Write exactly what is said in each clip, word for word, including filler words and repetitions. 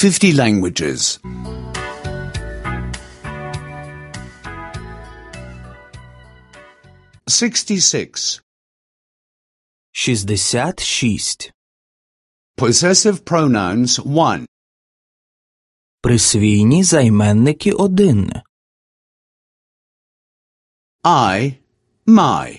fifty languages. sixty-six. шістдесят шість. Possessive pronouns one. Присвійні займенники один. I, my.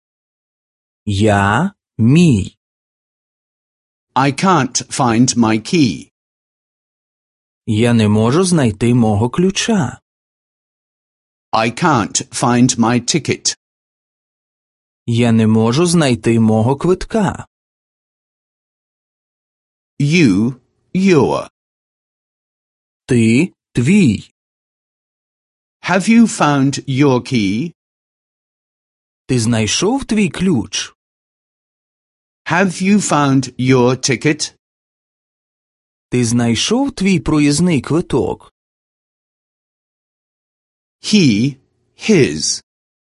Я, мій. I can't find my key. Я не можу знайти мого ключа. I can't find my ticket. Я не можу знайти мого квитка. You, your. Ти, твій. Have you found your key? Ти знайшов твій ключ? Have you found your ticket? Ти знайшов твій проїзний квиток? He, his.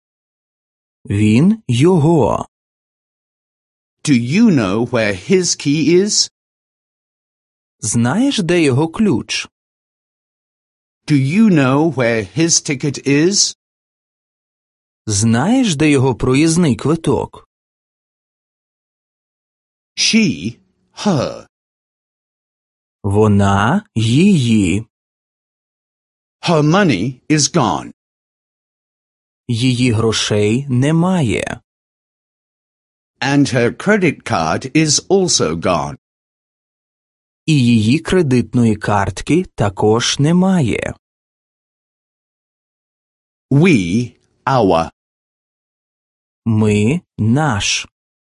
Він, його. Do you know where his key is? Знаєш, де його ключ? Do you know where his ticket is? Знаєш, де його проїзний квиток? She, her. Вона, її. Her money is gone. Її грошей немає. And her credit card is also gone. І її кредитної картки також немає. We, our. Ми, наш.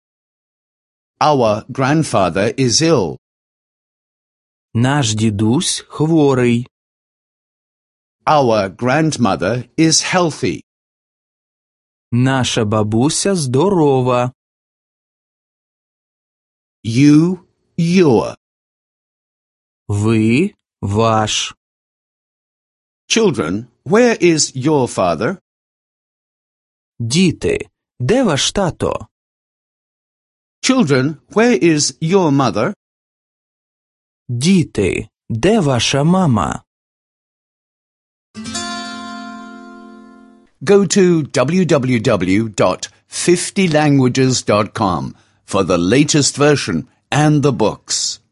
Our grandfather is ill. Наш дідусь хворий. Our grandmother is healthy. Наша бабуся здорова. You, your. Ви, ваш. Children, where is your father? Діти, де ваш тато? Children, where is your mother? Діти, де ваша мама? Go to w w w dot fifty languages dot com for the latest version and the books.